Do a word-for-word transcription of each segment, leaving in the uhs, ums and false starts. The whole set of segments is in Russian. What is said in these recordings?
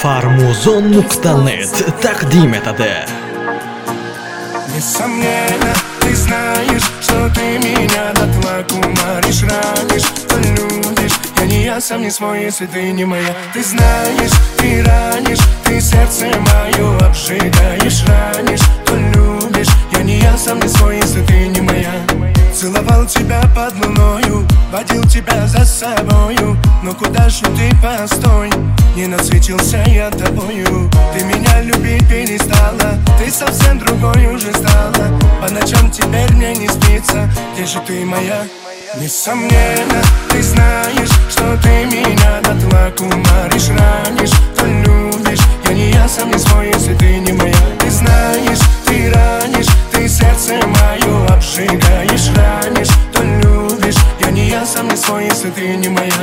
farmuzon nuqta net taqdim etadi. Несомненно, ты знаешь, что ты меня дотла кумаришь, ранишь, полюбишь. Я не я, сам не свой, если ты не моя. Ты знаешь, ты ранишь, ты сердце мое обжигаешь, ранишь, полюбишь. Я не я, сам не свой, если ты не моя. Целовал тебя под луною, водил тебя за собою. Но куда же ты, постой, не насвечился я тобою. Ты меня любить перестала, ты совсем другой уже стала. По ночам теперь мне не спится, где же ты моя? Несомненно, ты знаешь, что ты меня дотла кумаришь, ранишь, полюбишь. Я не я, сам не свой, если ты не моя. Ты знаешь, ты ранишь, ты сердце мое обжигаешь, ранишь, полюбишь. Я не я, сам не свой, если ты не моя.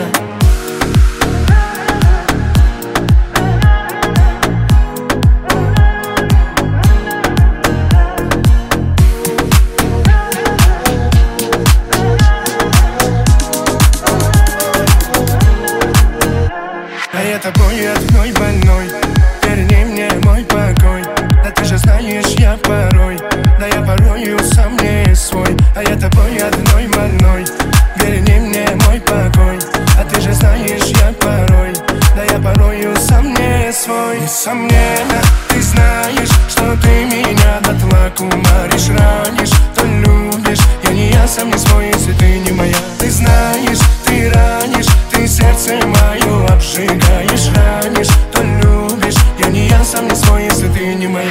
А я тобой одной больной, верни мне мой покой. Да ты же знаешь, я порой, да я порою сам не свой. А я тобой одной больной, верни мне мой покой. А ты же знаешь, я порой, да я порою сам не свой. Несомненно, ты знаешь, что ты меня дотла кумаришь, ранишь, полюбишь. Я не я, сам не свой, если ты не моя. Ты знаешь, ты ранишь, ты сердце мое обжигаешь, ранишь, полюбишь. Я не я, сам не свой, если ты не моя.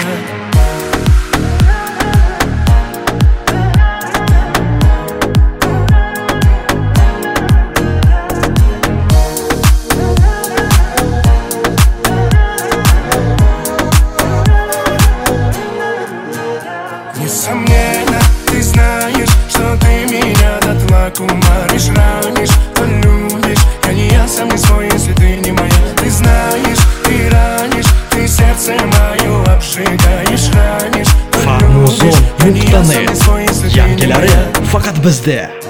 Несомненно, ты знаешь, что ты меня дотла кумаришь, ранишь, полюбишь. Я не я, сам не свой, если ты не моя. Ты знаешь, ты ранишь, ты сердце мое обжигаешь, ранишь, farmuzon nuqta net yangilari faqat bizda.